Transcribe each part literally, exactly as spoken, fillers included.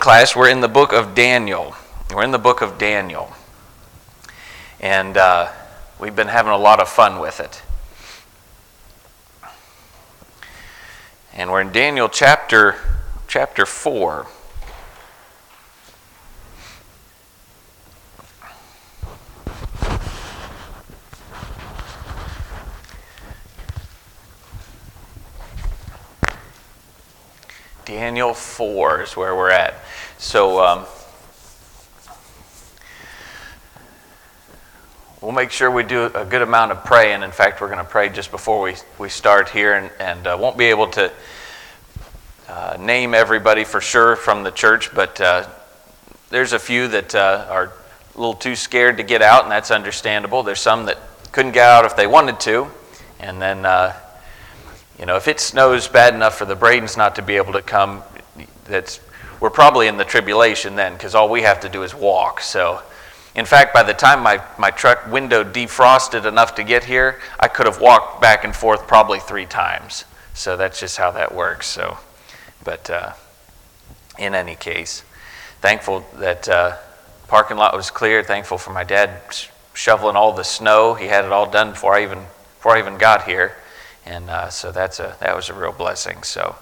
class, we're in the book of Daniel. We're in the book of Daniel. And uh, we've been having a lot of fun with it. And we're in Daniel chapter, chapter four. Daniel four is where we're at. So um, we'll make sure we do a good amount of praying. In fact, we're going to pray just before we, we start here, and, and uh, won't be able to uh, name everybody for sure from the church, but uh, there's a few that uh, are a little too scared to get out, and that's understandable. There's some that couldn't get out if they wanted to, and then uh, You know, if it snows bad enough for the Bradens not to be able to come, that's we're probably in the tribulation then, because all we have to do is walk. So, in fact, by the time my, my truck window defrosted enough to get here, I could have walked back and forth probably three times. So that's just how that works. So, but uh, in any case, thankful that uh, parking lot was clear. Thankful for my dad shoveling all the snow. He had it all done before I even before I even got here. And uh, so that's a that was a real blessing. So,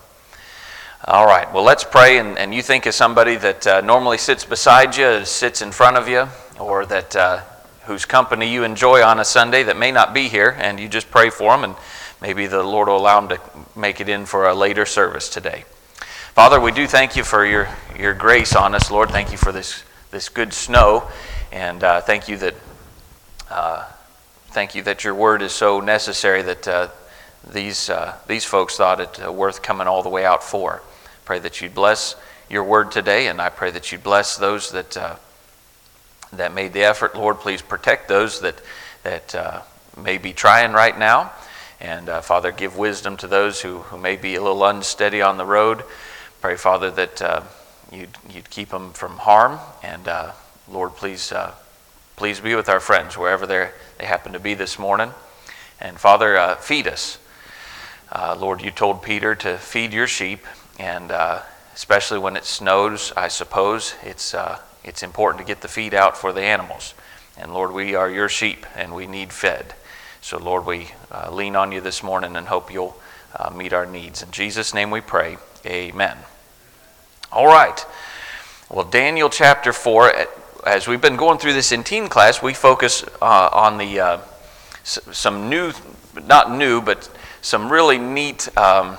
all right. Well, let's pray. And, and you think of somebody that uh, normally sits beside you, sits in front of you, or that uh, whose company you enjoy on a Sunday that may not be here, and you just pray for them, and maybe the Lord will allow them to make it in for a later service today. Father, we do thank you for your your grace on us, Lord. Thank you for this this good snow, and uh, thank you that uh, thank you that your word is so necessary that. Uh, These uh, these folks thought it uh, worth coming all the way out for. Pray that you'd bless your word today, and I pray that you'd bless those that uh, that made the effort. Lord, please protect those that that uh, may be trying right now, and uh, Father, give wisdom to those who, who may be a little unsteady on the road. Pray, Father, that uh, you'd you'd keep them from harm, and uh, Lord, please uh, please be with our friends wherever they they happen to be this morning, and Father, uh, feed us. Uh, Lord, you told Peter to feed your sheep, and uh, especially when it snows, I suppose, it's uh, it's important to get the feed out for the animals. And Lord, we are your sheep, and we need fed. So Lord, we uh, lean on you this morning and hope you'll uh, meet our needs. In Jesus' name we pray, amen. All right. Well, Daniel chapter four, as we've been going through this in teen class, we focus uh, on the uh, s- some new, not new, but some really neat, um,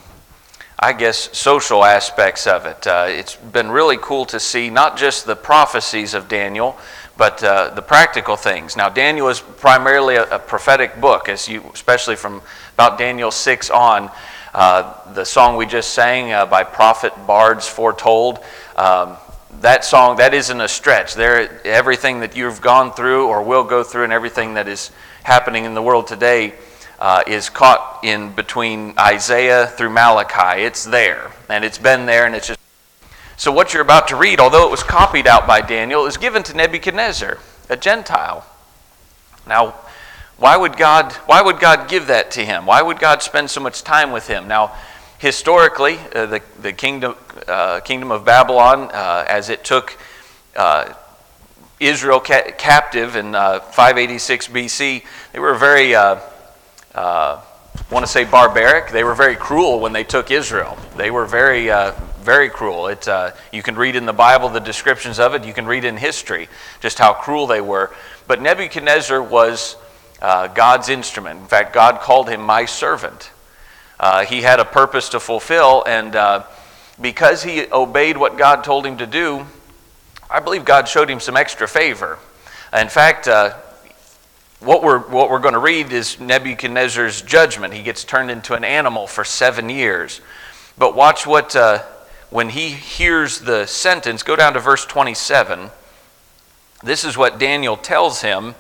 I guess, social aspects of it. Uh, it's been really cool to see not just the prophecies of Daniel, but uh, the practical things. Now, Daniel is primarily a, a prophetic book, as you, especially from about Daniel six on. Uh, the song we just sang uh, by prophet bards foretold. Um, that song, that isn't a stretch. There, everything that you've gone through or will go through, and everything that is happening in the world today. Uh, is caught in between Isaiah through Malachi. It's there, and it's been there, and it's just... So what you're about to read, although it was copied out by Daniel, is given to Nebuchadnezzar, a Gentile. Now, why would God, why would God give that to him? Why would God spend so much time with him? Now, historically, uh, the, the kingdom, uh, kingdom of Babylon, uh, as it took uh, Israel ca- captive in uh, five eighty-six B C, they were very... Uh, Uh, want to say barbaric. They were very cruel when they took Israel. They were very, uh, very cruel. It, uh, you can read in the Bible the descriptions of it. You can read in history just how cruel they were. But Nebuchadnezzar was uh, God's instrument. In fact, God called him my servant. Uh, he had a purpose to fulfill, and uh, because he obeyed what God told him to do, I believe God showed him some extra favor. In fact, uh, What we're what we're going to read is Nebuchadnezzar's judgment. He gets turned into an animal for seven years. But watch what, uh, when he hears the sentence, go down to verse twenty-seven. This is what Daniel tells him,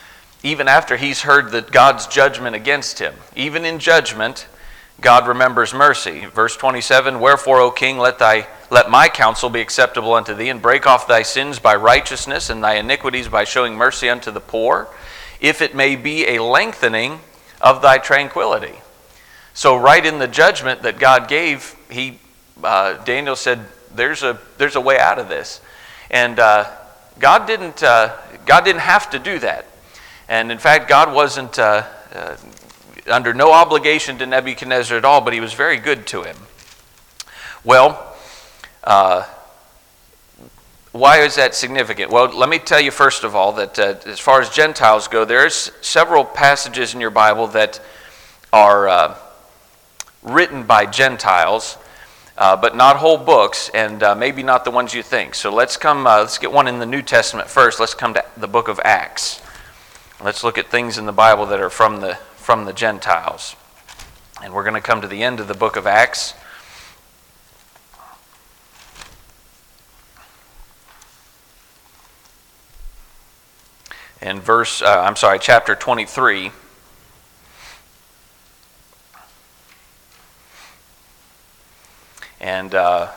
even after he's heard that God's judgment against him. Even in judgment, God remembers mercy. Verse twenty-seven, wherefore, O king, let thy let my counsel be acceptable unto thee, and break off thy sins by righteousness, and thy iniquities by showing mercy unto the poor, if it may be a lengthening of thy tranquility. So right in the judgment that God gave, he uh, Daniel said, there's a there's a way out of this. And uh, God didn't uh, God didn't have to do that. And in fact, God wasn't uh, uh, under no obligation to Nebuchadnezzar at all, but he was very good to him. Well, uh, why is that significant? Well, let me tell you first of all that uh, as far as Gentiles go, there's several passages in your Bible that are uh, written by Gentiles, uh, but not whole books, and uh, maybe not the ones you think. So let's come. Uh, let's get one in the New Testament first. Let's come to the book of Acts. Let's look at things in the Bible that are from the from the Gentiles, and we're going to come to the end of the book of Acts. In verse, uh, I'm sorry, chapter twenty-three. And uh,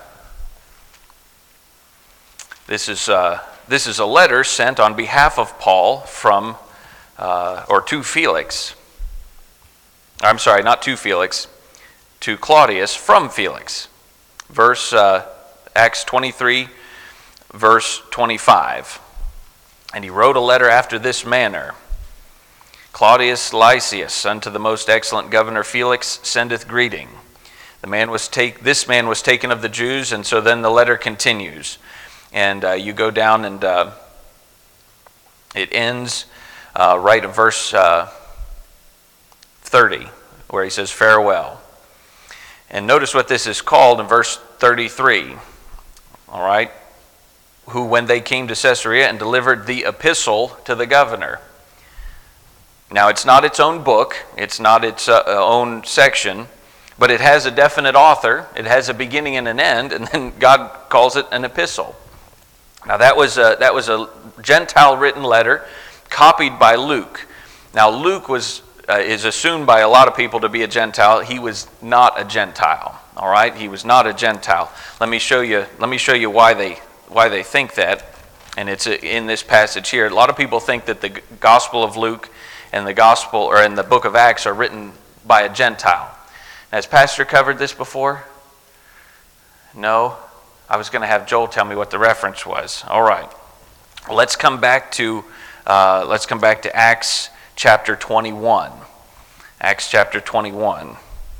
this is uh, this is a letter sent on behalf of Paul from uh, or to Felix. I'm sorry, not to Felix, to Claudius from Felix. Verse uh, Acts twenty-three, verse twenty-five. And he wrote a letter after this manner: Claudius Lysias, unto the most excellent governor Felix, sendeth greeting. The man was take. This man was taken of the Jews, and so then the letter continues, and uh, you go down, and uh, it ends uh, right at verse uh, thirty, where he says farewell. And notice what this is called in verse thirty-three. All right. Who, when they came to Caesarea, and delivered the epistle to the governor. Now, it's not its own book, it's not its uh, own section, but it has a definite author, it has a beginning and an end, and then God calls it an epistle. Now, that was a, that was a Gentile written letter copied by Luke. Now, Luke was uh, is assumed by a lot of people to be a Gentile. He was not a Gentile, all right? He was not a Gentile. Let me show you, let me show you why they why they think that, and it's in this passage here. A lot of people think that the Gospel of Luke and the Gospel, or in the book of Acts, are written by a Gentile. Has Pastor covered this before? No? I was going to have Joel tell me what the reference was. All right. Well, let's come back to uh, let's come back to Acts chapter twenty-one. Acts chapter twenty-one.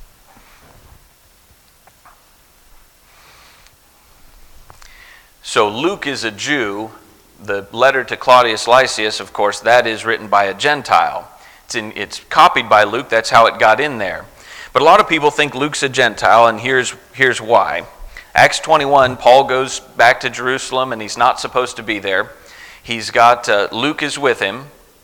So Luke is a Jew. The letter to Claudius Lysias, of course, that is written by a Gentile. It's, in, it's copied by Luke. That's how it got in there. But a lot of people think Luke's a Gentile, and here's, here's why. Acts twenty-one, Paul goes back to Jerusalem, and he's not supposed to be there. He's got, uh, Luke is with him,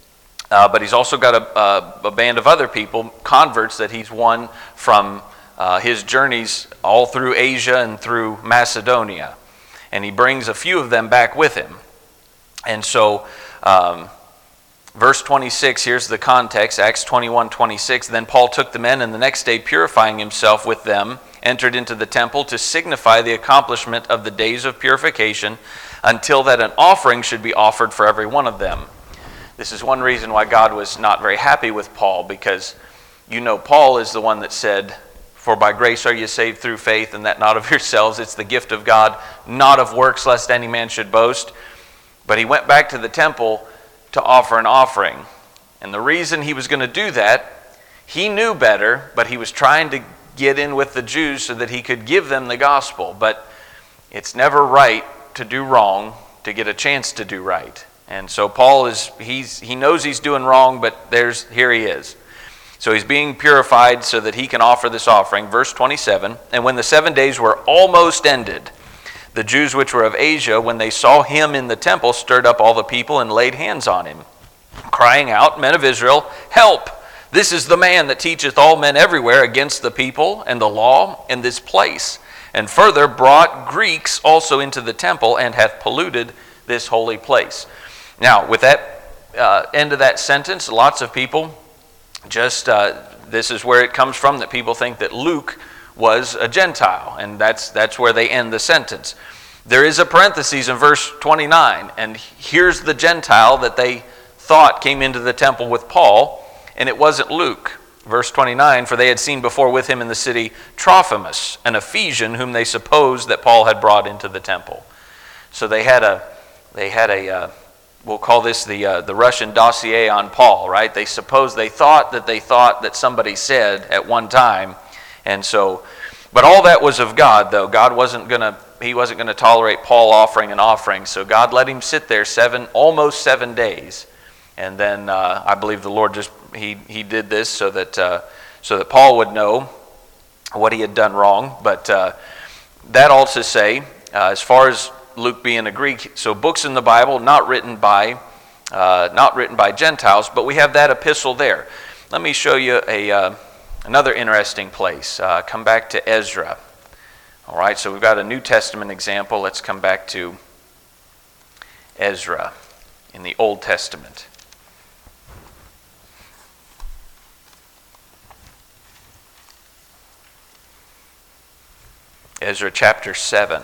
uh, but he's also got a, a, a band of other people, converts that he's won from uh, his journeys all through Asia and through Macedonia. And he brings a few of them back with him. And so, um, verse twenty-six, here's the context, Acts twenty-one, twenty-six. Then Paul took the men, and the next day, purifying himself with them, entered into the temple to signify the accomplishment of the days of purification, until that an offering should be offered for every one of them. This is one reason why God was not very happy with Paul, because you know Paul is the one that said, "For by grace are you saved through faith, and that not of yourselves, it's the gift of God, not of works, lest any man should boast." But he went back to the temple to offer an offering. And the reason he was going to do that, he knew better, but he was trying to get in with the Jews so that he could give them the gospel. But it's never right to do wrong to get a chance to do right. And so Paul is, he's, he knows he's doing wrong, but there's, here he is. So he's being purified so that he can offer this offering. Verse twenty-seven, and when the seven days were almost ended, the Jews which were of Asia, when they saw him in the temple, stirred up all the people and laid hands on him, crying out, "Men of Israel, help! This is the man that teacheth all men everywhere against the people and the law in this place. And further brought Greeks also into the temple, and hath polluted this holy place." Now, with that uh, end of that sentence, lots of people just, uh, this is where it comes from, that people think that Luke was a Gentile, and that's that's where they end the sentence. There is a parenthesis in verse twenty-nine, and here's the Gentile that they thought came into the temple with Paul, and it wasn't Luke. verse twenty-nine, for they had seen before with him in the city Trophimus, an Ephesian, whom they supposed that Paul had brought into the temple. So they had a, they had a, uh, we'll call this the uh, the Russian dossier on Paul, right? They supposed, they thought that they thought that somebody said at one time, and so, but all that was of God, though. God wasn't gonna, he wasn't gonna tolerate Paul offering an offering, so God let him sit there seven, almost seven days, and then uh, I believe the Lord just he he did this so that uh, so that Paul would know what he had done wrong. But uh, that all to say, uh, as far as Luke being a Greek, so books in the Bible not written by uh, not written by Gentiles, but we have that epistle there. Let me show you a uh, another interesting place. Uh, come back to Ezra. All right, so we've got a New Testament example. Let's come back to Ezra in the Old Testament. Ezra chapter seven.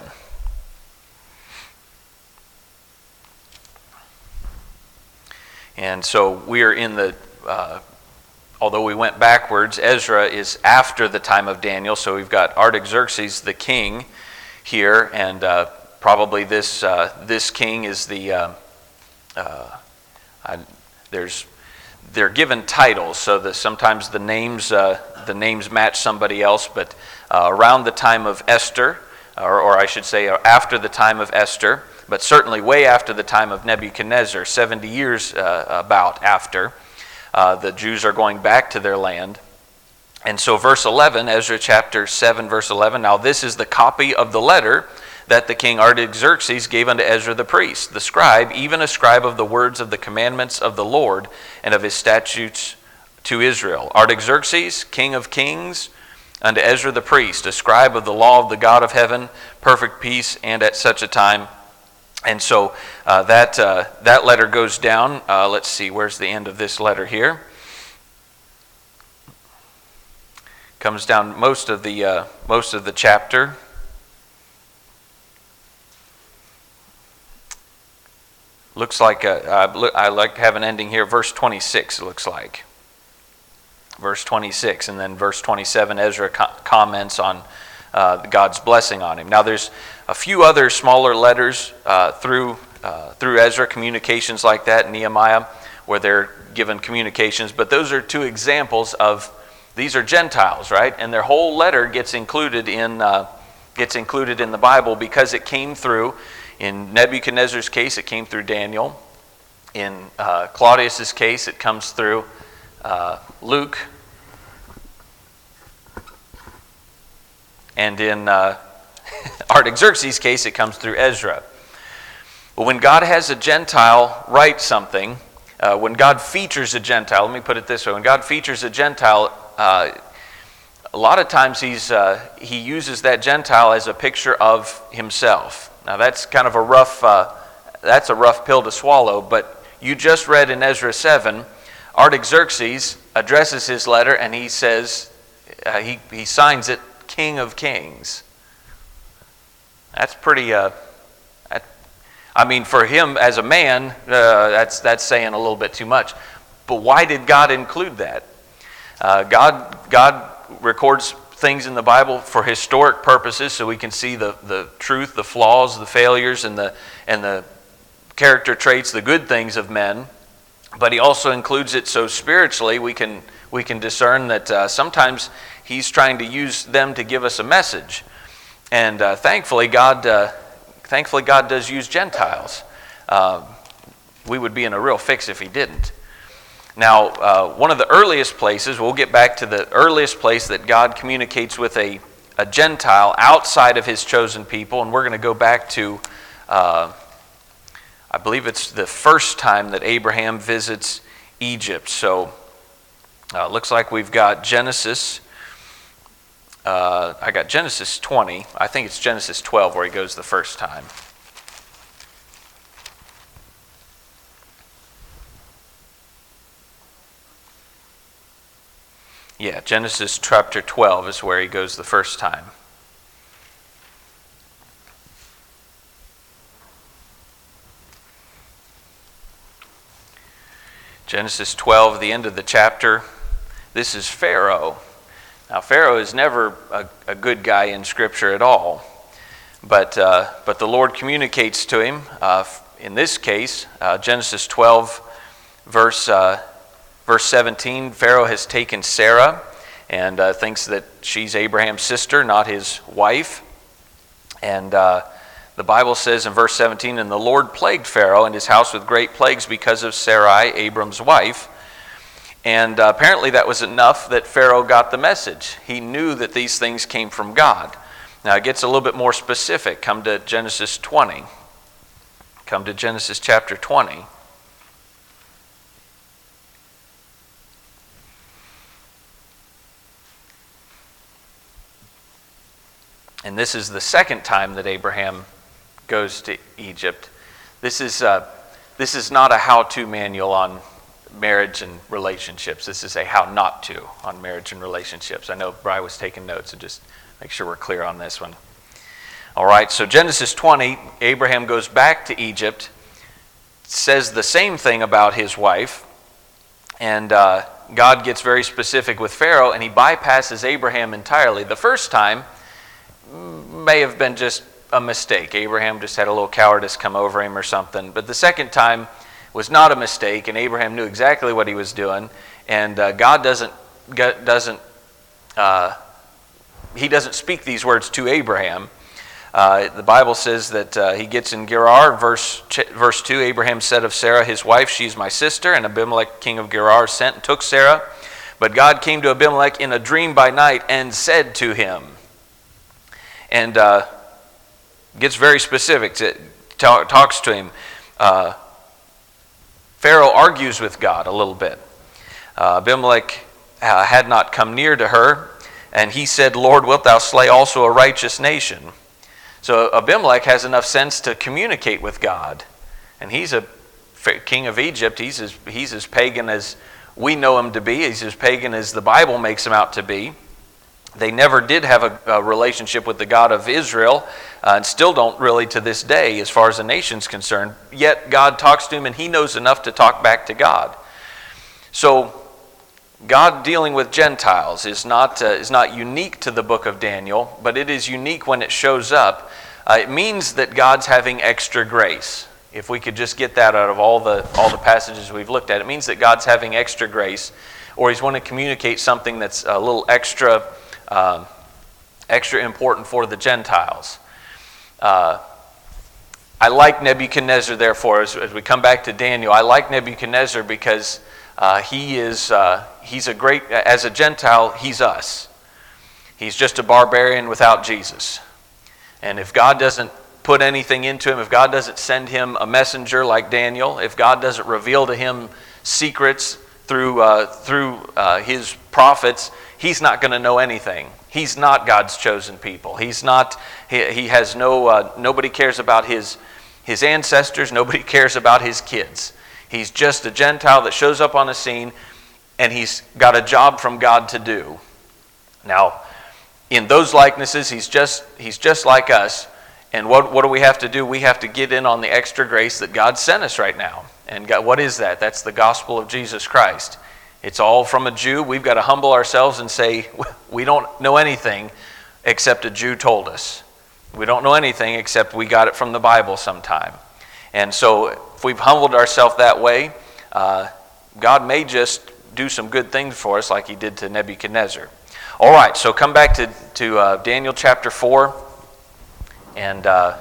And so we are in the, uh, although we went backwards, Ezra is after the time of Daniel. So we've got Artaxerxes the king here, and uh, probably this uh, this king is the, uh, uh, I, there's, they're given titles, so that sometimes the names uh, the names match somebody else, but uh, around the time of Esther, or, or I should say after the time of Esther, but certainly way after the time of Nebuchadnezzar, seventy years uh, about after, uh, the Jews are going back to their land. And so verse eleven, Ezra chapter seven, verse eleven, now this is the copy of the letter that the king Artaxerxes gave unto Ezra the priest, the scribe, even a scribe of the words of the commandments of the Lord and of his statutes to Israel. Artaxerxes, king of kings, unto Ezra the priest, a scribe of the law of the God of heaven, perfect peace, and at such a time. And so uh, that uh, that letter goes down. Uh, let's see, where's the end of this letter here? Comes down most of the uh, most of the chapter. Looks like uh, I like to have an ending here. Verse twenty-six. It looks like. Verse twenty-six, and then verse twenty-seven, Ezra co- comments on uh, God's blessing on him. Now, there's a few other smaller letters uh, through uh, through Ezra, communications like that, Nehemiah, where they're given communications. But those are two examples of, these are Gentiles, right? And their whole letter gets included in uh, gets included in the Bible because it came through. In Nebuchadnezzar's case, it came through Daniel. In uh, Claudius's case, it comes through uh, Luke. And in uh, Artaxerxes' case, it comes through Ezra. But when God has a Gentile write something, uh, when God features a Gentile, let me put it this way, when God features a Gentile, uh, a lot of times he's uh, he uses that Gentile as a picture of himself. Now that's kind of a rough uh, that's a rough pill to swallow, but you just read in Ezra seven, Artaxerxes addresses his letter and he says, uh, he, he signs it King of Kings. That's pretty, uh, that, I mean, for him as a man, uh, that's that's saying a little bit too much. But why did God include that? Uh, God God records things in the Bible for historic purposes, so we can see the, the truth, the flaws, the failures, and the and the character traits, the good things of men. But he also includes it so spiritually we can we can discern that uh, sometimes he's trying to use them to give us a message. And uh, thankfully, God uh, thankfully God does use Gentiles. Uh, we would be in a real fix if he didn't. Now, uh, one of the earliest places, we'll get back to the earliest place that God communicates with a, a Gentile outside of his chosen people, and we're going to go back to, uh, I believe it's the first time that Abraham visits Egypt. So, uh, looks like we've got Genesis, uh, I got Genesis twenty, I think it's Genesis twelve where he goes the first time. Yeah, Genesis chapter twelve is where he goes the first time. Genesis twelve, the end of the chapter. This is Pharaoh. Now, Pharaoh is never a, a good guy in Scripture at all, but uh, but the Lord communicates to him. Uh, in this case, uh, Genesis twelve, verse uh, verse seventeen. Pharaoh has taken Sarah and uh, thinks that she's Abraham's sister, not his wife. And uh, the Bible says in verse seventeen, "And the Lord plagued Pharaoh and his house with great plagues because of Sarai, Abram's wife." And uh, apparently that was enough that Pharaoh got the message. He knew that these things came from God. Now it gets a little bit more specific. Come to Genesis twenty. Come to Genesis chapter twenty. And this is the second time that Abraham goes to Egypt. This is uh, this is not a how-to manual on marriage and relationships. This is a how not to on marriage and relationships. I know Bri was taking notes, and just make sure we're clear on this one. All right, so Genesis twenty, Abraham goes back to Egypt, says the same thing about his wife, and uh, God gets very specific with Pharaoh, and he bypasses Abraham entirely. The first time may have been just a mistake. Abraham just had a little cowardice come over him or something. But the second time was not a mistake, and Abraham knew exactly what he was doing. And uh, God doesn't doesn't uh, he doesn't speak these words to Abraham. Uh, the Bible says that uh, he gets in Gerar, verse verse two. Abraham said of Sarah, his wife, "She's my sister." And Abimelech, king of Gerar, sent and took Sarah. But God came to Abimelech in a dream by night and said to him, and uh, gets very specific. To, talk, talks to him. Uh, Pharaoh argues with God a little bit. Uh, Abimelech uh, had not come near to her, and he said, "Lord, wilt thou slay also a righteous nation?" So Abimelech has enough sense to communicate with God. And he's a king of Egypt. He's as, he's as pagan as we know him to be. He's as pagan as the Bible makes him out to be. They never did have a, a relationship with the God of Israel, uh, and still don't really to this day as far as the nation's concerned. Yet God talks to him, and he knows enough to talk back to God. So God dealing with Gentiles is not, uh, is not unique to the book of Daniel, but it is unique when it shows up. Uh, it means that God's having extra grace. If we could just get that out of all the, all the passages we've looked at, it means that God's having extra grace, or he's wanting to communicate something that's a little extra Uh, extra important for the Gentiles. Uh, I like Nebuchadnezzar, therefore, as, as we come back to Daniel, I like Nebuchadnezzar because uh, he is uh, he's a great, as a Gentile, he's us. He's just a barbarian without Jesus. And if God doesn't put anything into him, if God doesn't send him a messenger like Daniel, if God doesn't reveal to him secrets through uh, through uh, his prophets, he's not going to know anything. He's not God's chosen people. He's not. He, he has no. Uh, nobody cares about his his ancestors. Nobody cares about his kids. He's just a Gentile that shows up on the scene, and he's got a job from God to do. Now, in those likenesses, he's just he's just like us. And what what do we have to do? We have to get in on the extra grace that God sent us right now. And God, what is that? That's the gospel of Jesus Christ. It's all from a Jew. We've got to humble ourselves and say, we don't know anything except a Jew told us. We don't know anything except we got it from the Bible sometime. And so if we've humbled ourselves that way, uh, God may just do some good things for us like he did to Nebuchadnezzar. All right, so come back to, to uh, Daniel chapter four. And uh,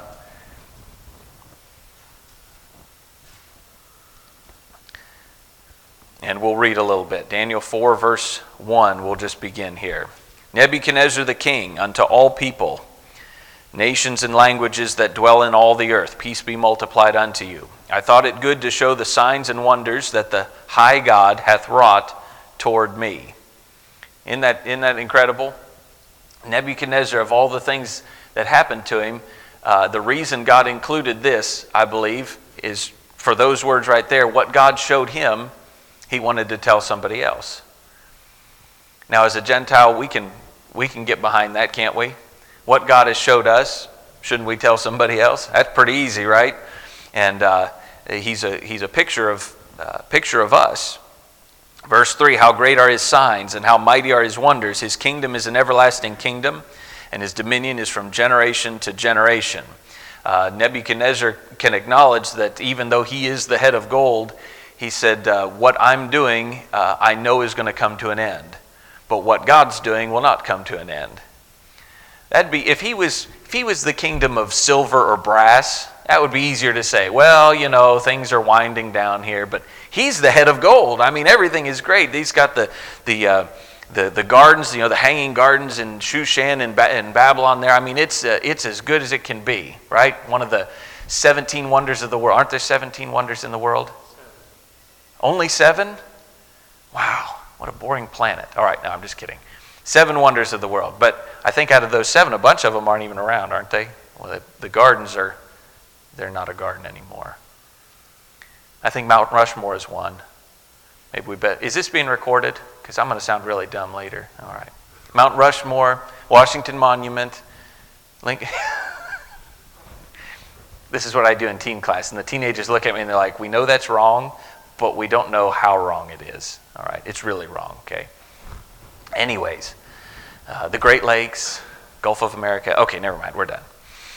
and we'll read a little bit. Daniel four, verse one, we'll just begin here. Nebuchadnezzar the king, unto all people, nations and languages that dwell in all the earth, peace be multiplied unto you. I thought it good to show the signs and wonders that the high God hath wrought toward me. Isn't that, isn't that incredible? Nebuchadnezzar, of all the things that happened to him, uh, the reason God included this, I believe, is for those words right there. What God showed him, he wanted to tell somebody else. Now, as a Gentile, we can we can get behind that, can't we? What God has showed us, shouldn't we tell somebody else? That's pretty easy, right? And uh, he's a he's a picture of uh, picture of us. Verse three, how great are his signs and how mighty are his wonders. His kingdom is an everlasting kingdom, and his dominion is from generation to generation. Uh, Nebuchadnezzar can acknowledge that even though he is the head of gold, he said, uh, what I'm doing, uh, I know is going to come to an end. But what God's doing will not come to an end. That'd be, if he was, if he was the kingdom of silver or brass, that would be easier to say. Well, you know, things are winding down here, but he's the head of gold. I mean, everything is great. He's got the the uh, the, the gardens, you know, the hanging gardens in Shushan and, ba- and Babylon there. I mean, it's uh, it's as good as it can be, right? One of the seventeen wonders of the world. Aren't there seventeen wonders in the world? Only seven? Wow, what a boring planet. All right, no, I'm just kidding. Seven wonders of the world. But I think out of those seven, a bunch of them aren't even around, aren't they? Well, the, the gardens are, they're not a garden anymore. I think Mount Rushmore is one. Maybe we bet. Is this being recorded? Because I'm going to sound really dumb later. All right. Mount Rushmore, Washington Monument, Lincoln. This is what I do in teen class. And the teenagers look at me and they're like, we know that's wrong, but we don't know how wrong it is. All right. It's really wrong, okay? Anyways, uh, the Great Lakes, Gulf of America. Okay, never mind. We're done.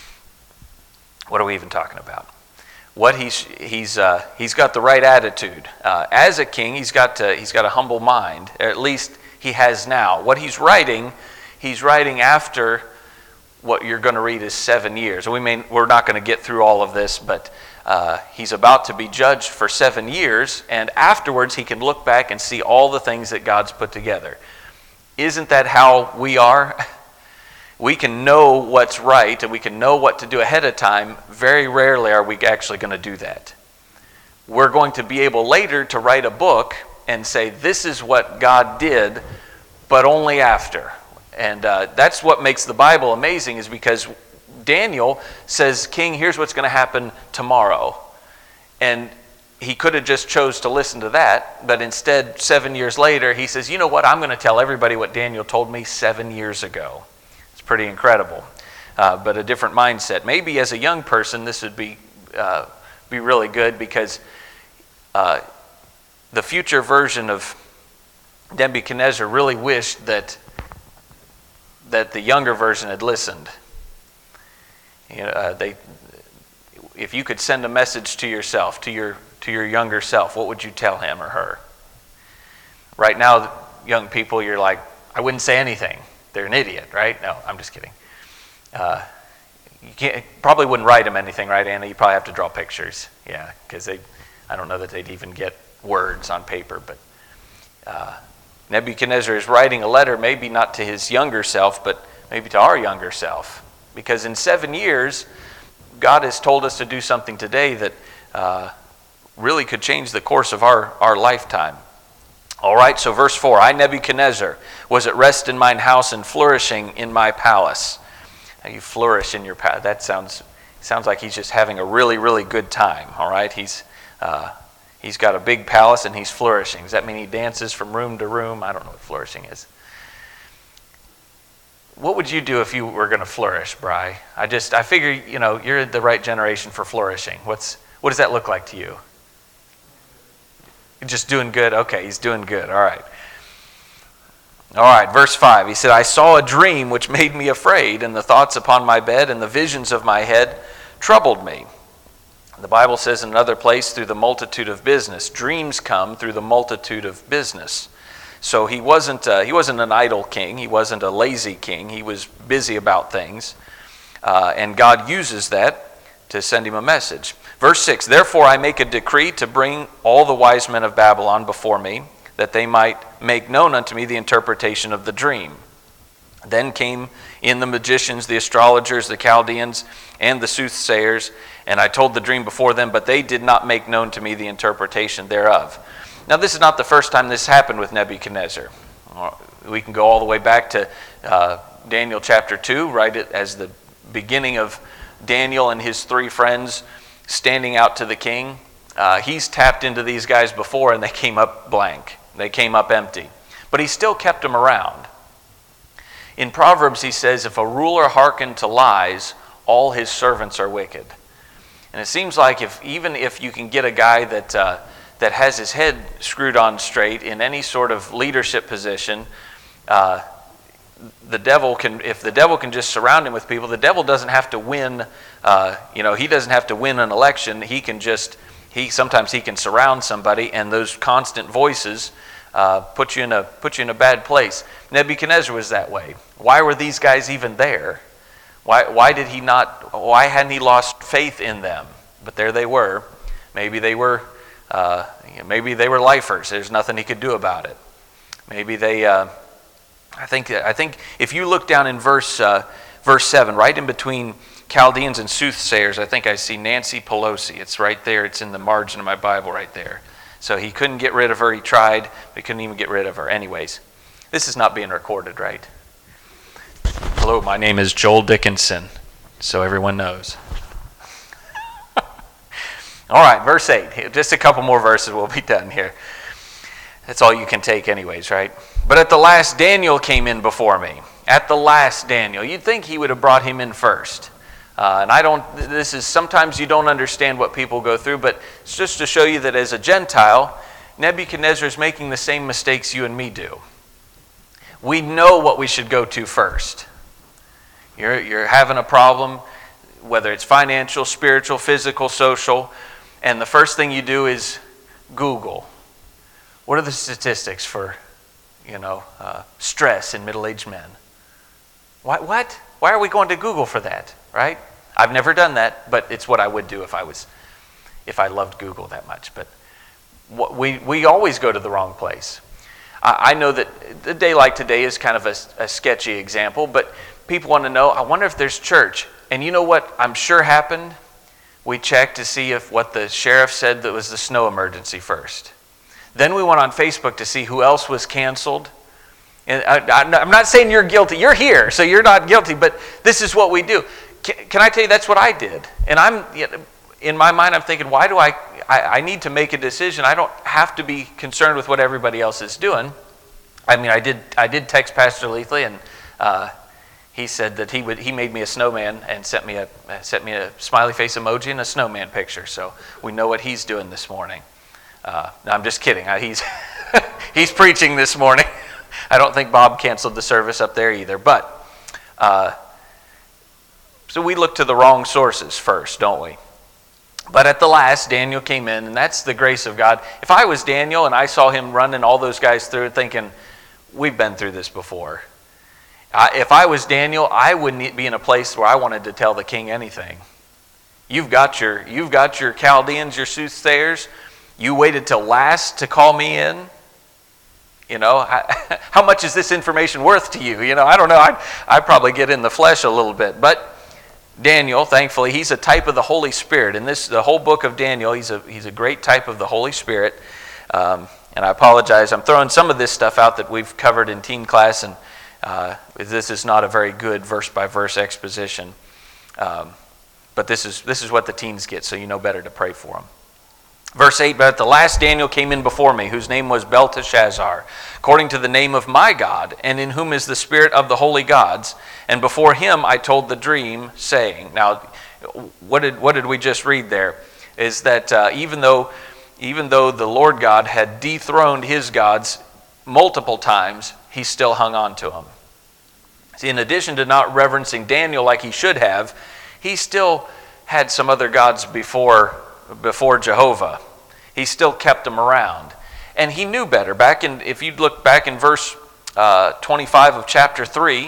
What are we even talking about? What he's he's uh, he's got the right attitude uh, as a king. He's got to, he's got a humble mind, or at least he has now. What he's writing, he's writing after what you're going to read is seven years. We may we're not going to get through all of this, but uh, he's about to be judged for seven years, and afterwards he can look back and see all the things that God's put together. Isn't that how we are? We can know what's right and we can know what to do ahead of time. Very rarely are we actually going to do that. We're going to be able later to write a book and say, this is what God did, but only after. And uh, that's what makes the Bible amazing, is because Daniel says, King, here's what's going to happen tomorrow. And he could have just chose to listen to that, but instead, seven years later, he says, you know what, I'm going to tell everybody what Daniel told me seven years ago. Pretty incredible, uh, but a different mindset. Maybe as a young person, this would be uh, be really good, because uh, the future version of Nebuchadnezzar really wished that that the younger version had listened. You know, uh, they, if you could send a message to yourself, to your to your younger self, what would you tell him or her? Right now, young people, you're like, I wouldn't say anything. They're an idiot, right? No, I'm just kidding. Uh, you can't, probably wouldn't write them anything, right, Anna? You probably have to draw pictures. Yeah, because they, I don't know that they'd even get words on paper. But uh, Nebuchadnezzar is writing a letter, maybe not to his younger self, but maybe to our younger self. Because in seven years, God has told us to do something today that uh, really could change the course of our, our lifetime. All right, so verse four, I, Nebuchadnezzar, was at rest in mine house and flourishing in my palace. Now you flourish in your palace. That sounds sounds like he's just having a really, really good time, all right? He's uh, he's got a big palace and he's flourishing. Does that mean he dances from room to room? I don't know what flourishing is. What would you do if you were going to flourish, Bri? I just, I figure, you know, you're the right generation for flourishing. What's What does that look like to you? Just doing good? Okay, he's doing good. All right. All right, verse five. He said, I saw a dream which made me afraid, and the thoughts upon my bed and the visions of my head troubled me. The Bible says in another place, through the multitude of business. Dreams come through the multitude of business. So he wasn't, uh, he wasn't an idle king. He wasn't a lazy king. He was busy about things. Uh, and God uses that to send him a message. Verse six, therefore I make a decree to bring all the wise men of Babylon before me, that they might make known unto me the interpretation of the dream. Then came in the magicians, the astrologers, the Chaldeans, and the soothsayers, and I told the dream before them, but they did not make known to me the interpretation thereof. Now this is not the first time this happened with Nebuchadnezzar. We can go all the way back to uh, Daniel chapter two, right as the beginning of Daniel and his three friends standing out to the king. Uh, he's tapped into these guys before and they came up blank. They came up empty. But he still kept them around. In Proverbs he says, if a ruler hearken to lies, all his servants are wicked. And it seems like if even if you can get a guy that uh, that has his head screwed on straight in any sort of leadership position, uh, the devil can, if the devil can just surround him with people, the devil doesn't have to win, uh, you know, he doesn't have to win an election. He can just, he sometimes he can surround somebody, and those constant voices uh, put you in a put you in a bad place. Nebuchadnezzar was that way. Why were these guys even there? Why why did he not? Why hadn't he lost faith in them? But there they were. Maybe they were, uh, maybe they were lifers. There's nothing he could do about it. Maybe they. Uh, I think I think if you look down in verse uh, verse seven, right in between Chaldeans and soothsayers, I think I see Nancy Pelosi. It's right there. It's in the margin of my Bible right there. So he couldn't get rid of her. He tried, but he couldn't even get rid of her. Anyways, this is not being recorded, right? Hello, my name is Joel Dickinson, so everyone knows. All right, verse eight. Just a couple more verses, we'll be done here. That's all you can take anyways, right? But at the last, Daniel came in before me. At the last, Daniel. You'd think he would have brought him in first. Uh, and I don't, this is, sometimes you don't understand what people go through, but it's just to show you that as a Gentile, Nebuchadnezzar is making the same mistakes you and me do. We know what we should go to first. You're, you're having a problem, whether it's financial, spiritual, physical, social, and the first thing you do is Google. What are the statistics for, you know, uh, stress in middle-aged men? Why, what? Why are we going to Google for that, right? I've never done that, but it's what I would do if I was, if I loved Google that much. But what, we we always go to the wrong place. I, I know that a day like today is kind of a, a sketchy example, but people want to know, I wonder if there's church. And you know what I'm sure happened? We checked to see if what the sheriff said that was the snow emergency first. Then we went on Facebook to see who else was canceled. And I, I'm not saying you're guilty. You're here, so you're not guilty. But this is what we do. Can, can I tell you that's what I did? And I'm in my mind, I'm thinking, why do I, I? I need to make a decision. I don't have to be concerned with what everybody else is doing. I mean, I did. I did text Pastor Leathley, and uh, he said that he would. He made me a snowman and sent me a sent me a smiley face emoji and a snowman picture. So we know what he's doing this morning. Uh, no, I'm just kidding. He's he's preaching this morning. I don't think Bob canceled the service up there either. But uh, so we look to the wrong sources first, don't we? But at the last, Daniel came in, and that's the grace of God. If I was Daniel and I saw him running all those guys through it, thinking, we've been through this before. Uh, if I was Daniel, I wouldn't be in a place where I wanted to tell the king anything. You've got your you've got your Chaldeans, your soothsayers. You waited till last to call me in. You know, I, how much is this information worth to you? You know, I don't know. I I probably get in the flesh a little bit. But Daniel, thankfully, he's a type of the Holy Spirit. In this, the whole book of Daniel, he's a he's a great type of the Holy Spirit. Um, and I apologize. I'm throwing some of this stuff out that we've covered in teen class, and uh, this is not a very good verse by verse exposition. Um, but this is this is what the teens get, so you know better to pray for them. Verse eight, but at the last Daniel came in before me, whose name was Belteshazzar, according to the name of my God, and in whom is the spirit of the holy gods. And before him I told the dream, saying. Now, what did what did we just read there? Is that uh, even though even though the Lord God had dethroned his gods multiple times, he still hung on to them. See, in addition to not reverencing Daniel like he should have, he still had some other gods before before Jehovah. He still kept them around. And he knew better. Back in, if you look back in verse uh, twenty-five of chapter three,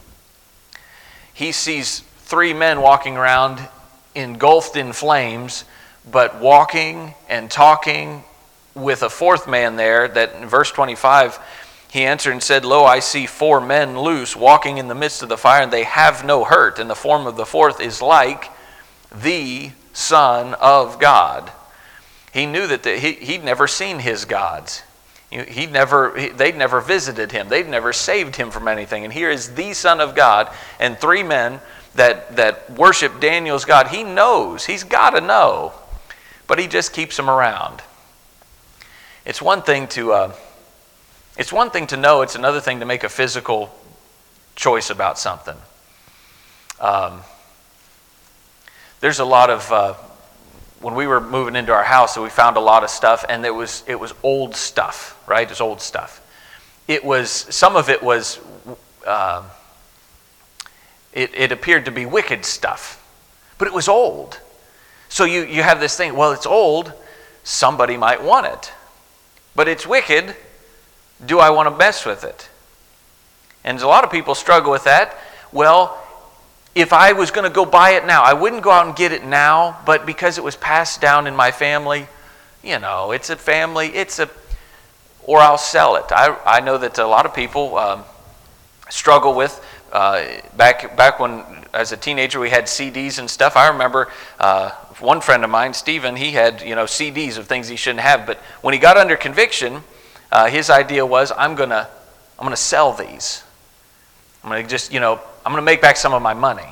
he sees three men walking around engulfed in flames, but walking and talking with a fourth man there, that in verse twenty-five, he answered and said, Lo, I see four men loose, walking in the midst of the fire, and they have no hurt. And the form of the fourth is like the Son of God. He knew that the, he, he'd never seen his gods. He'd never, he, they'd never visited him. They'd never saved him from anything. And here is the Son of God and three men that, that worship Daniel's God. He knows. He's got to know. But he just keeps them around. It's one thing to uh, it's one thing to know. It's another thing to make a physical choice about something. Um, There's a lot of uh, when we were moving into our house, so we found a lot of stuff, and it was it was old stuff, right? It was old stuff. It was, some of it was, uh, it, it appeared to be wicked stuff, but it was old. So you, you have this thing, well, it's old, somebody might want it. But it's wicked, do I want to mess with it? And a lot of people struggle with that. Well, if I was going to go buy it now, I wouldn't go out and get it now, but because it was passed down in my family, you know, it's a family, it's a, or I'll sell it. I, I know that a lot of people um, struggle with, uh, back back when, as a teenager, we had C Ds and stuff. I remember uh, one friend of mine, Stephen, he had, you know, C Ds of things he shouldn't have, but when he got under conviction, uh, his idea was, I'm going to I'm gonna sell these. I'm going to just, you know, I'm going to make back some of my money.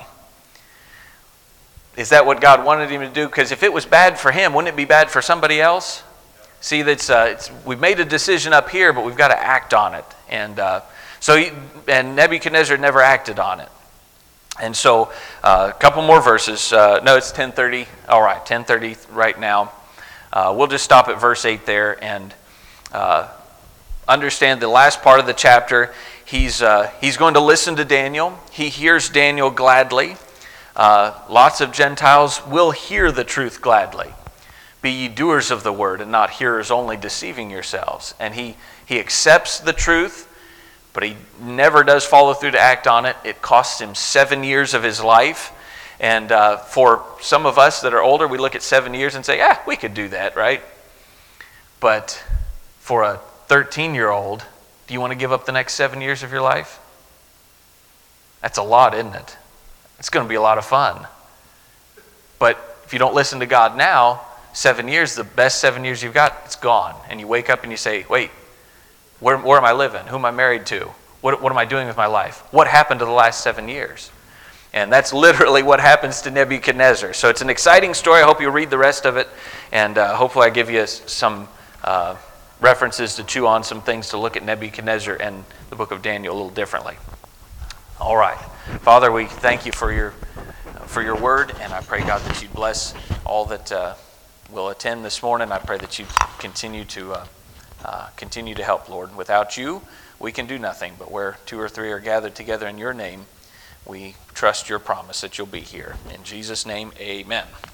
Is that what God wanted him to do? Because if it was bad for him, wouldn't it be bad for somebody else? See, that's uh, it's, we've made a decision up here, but we've got to act on it. And uh, so, he, and Nebuchadnezzar never acted on it. And so, uh, a couple more verses. Uh, no, it's ten thirty. All right, ten thirty right now. Uh, we'll just stop at verse eight there and uh, understand the last part of the chapter. He's uh, he's going to listen to Daniel. He hears Daniel gladly. Uh, lots of Gentiles will hear the truth gladly. Be ye doers of the word and not hearers only, deceiving yourselves. And he, he accepts the truth, but he never does follow through to act on it. It costs him seven years of his life. And uh, for some of us that are older, we look at seven years and say, yeah, we could do that, right? But for a thirteen-year-old, do you want to give up the next seven years of your life? That's a lot, isn't it? It's going to be a lot of fun. But if you don't listen to God now, seven years, the best seven years you've got, it's gone. And you wake up and you say, wait, where, where am I living? Who am I married to? What, what am I doing with my life? What happened to the last seven years? And that's literally what happens to Nebuchadnezzar. So it's an exciting story. I hope you read the rest of it. And uh, hopefully I give you some uh, references to chew on, some things to look at Nebuchadnezzar and the book of Daniel a little differently. All right. Father, we thank you for your, for your word. And I pray, God, that you bless all that Uh, will attend this morning. I pray that you continue to uh, uh, continue to help, Lord. Without you, we can do nothing. But where two or three are gathered together in your name, we trust your promise that you'll be here. In Jesus' name, amen.